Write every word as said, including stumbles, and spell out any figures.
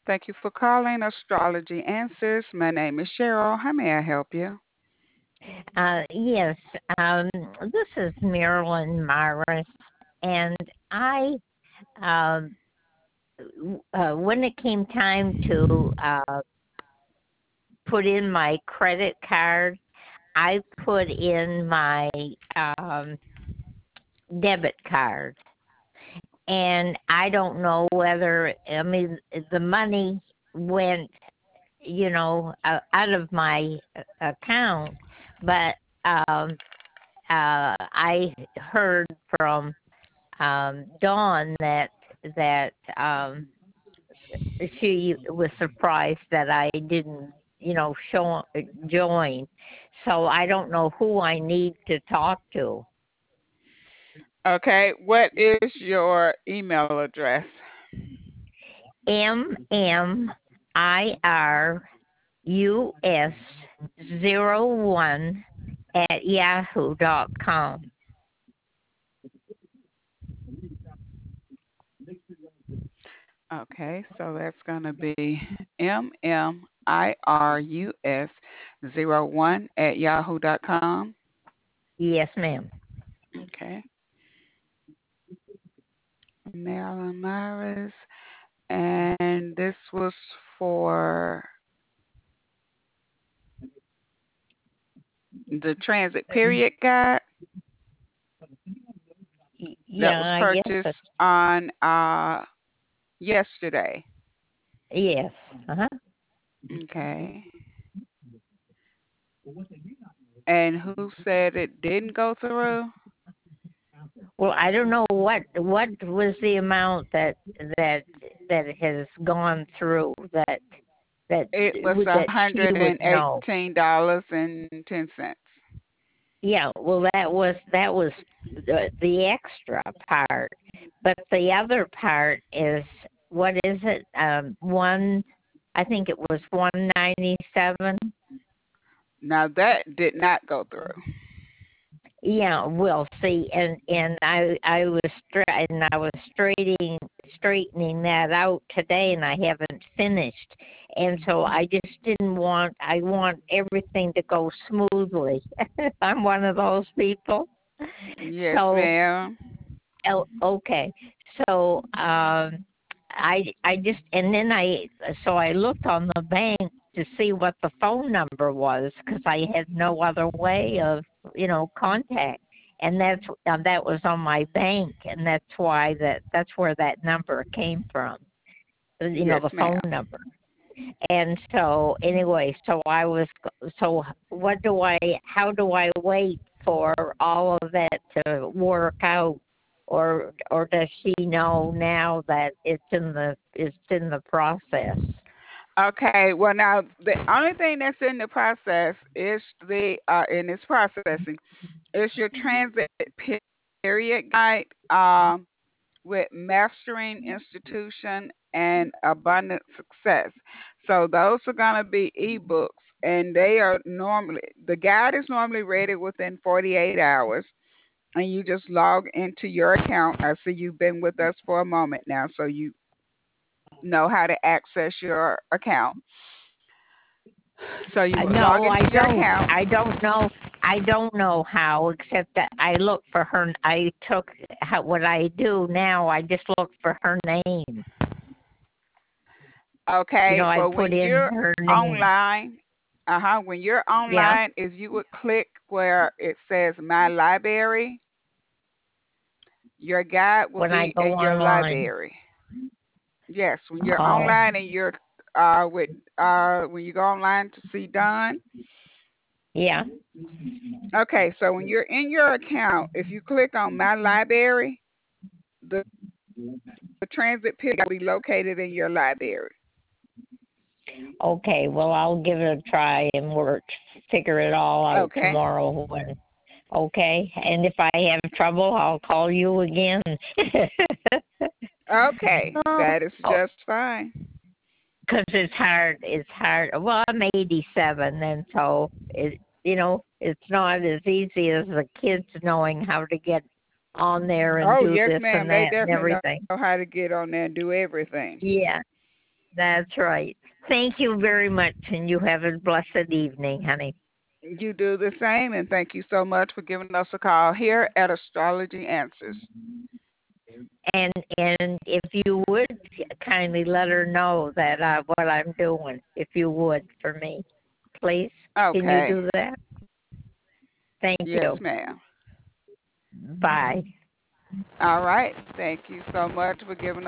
Thank you for calling Astrology Answers. My name is Cheryl. How may I help you? Uh, yes, um, this is Marilyn Myris, and I, um, w- uh, when it came time to uh, put in my credit card, I put in my um, debit card, and I don't know whether I mean the money went, you know, uh, out of my uh, account, but um, uh, I heard from um, Dawn that that um, she was surprised that I didn't, you know, show join. So I don't know who I need to talk to. Okay, what is your email address? M M I R U S zero one at yahoo dot com. Okay, so that's going to be M M I R U S zero one at yahoo dot com. Yes, ma'am. Okay, Marilyn Myers. And this was for the transit period guide that Yeah, was I guess purchased it's on uh, yesterday. yes. Uh-huh. Okay. And who said it didn't go through? Well, I don't know what what was the amount that that that has gone through that that It was a that she hundred would and know. eighteen dollars and ten cents. Yeah, well, that was that was the, the extra part, but the other part is what is it? Um, one, I think it was one ninety seven. Now that did not go through. Yeah, we'll see, and and I I was stra- and I was straightening straightening that out today, and I haven't finished, and so I just didn't want I want everything to go smoothly. I'm one of those people. Yes, So ma'am. oh, okay, so um, I I just and then I so I looked on the bank to see what the phone number was because I had no other way of you know contact, and that's uh, that was on my bank, and that's why that that's where that number came from, you know Yes, the phone ma'am. number. And so anyway, so I was so what do I how do I wait for all of that to work out, or or does she know now that it's in the it's in the process? Okay, well now the only thing that's in the process is the uh in this processing is your transit period guide um with mastering institution and abundant success. So those are going to be ebooks, and they are normally the guide is normally ready within forty-eight hours, and you just log into your account. I see you've been with us for a moment now, so you know how to access your account. So you Uh, would log No, I into your don't. account. I don't know. I don't know how, except that I look for her. I took how, what I do now. I just look for her name. You Okay, know, I well put when in you're her name. online, uh huh, when you're Yeah, online, is you would click where it says My Library. Your guide will when I be go in your online. library. Yes, when you're Oh, online and you're uh with uh when you go online to see Don. yeah. Okay, so when you're in your account, if you click on My Library, the, the transit pick will be located in your library. Okay, well, I'll give it a try and work, figure it all out Okay. tomorrow. When, okay, and if I have trouble, I'll call you again. Okay, that is Oh, just fine. because it's hard. It's hard. Well, I'm eighty-seven, and so it, you know, it's not as easy as the kids knowing how to get on there and Oh, do yes, this ma'am. and They that and definitely know everything. how to get on there and do everything. Yeah. That's right. Thank you very much, and you have a blessed evening, honey. You do the same, and thank you so much for giving us a call here at Astrology Answers. And and if you would kindly let her know that uh, what I'm doing, if you would for me, please. Can you Okay. do that? Thank Yes, you. ma'am. Bye. All right. Thank you so much for giving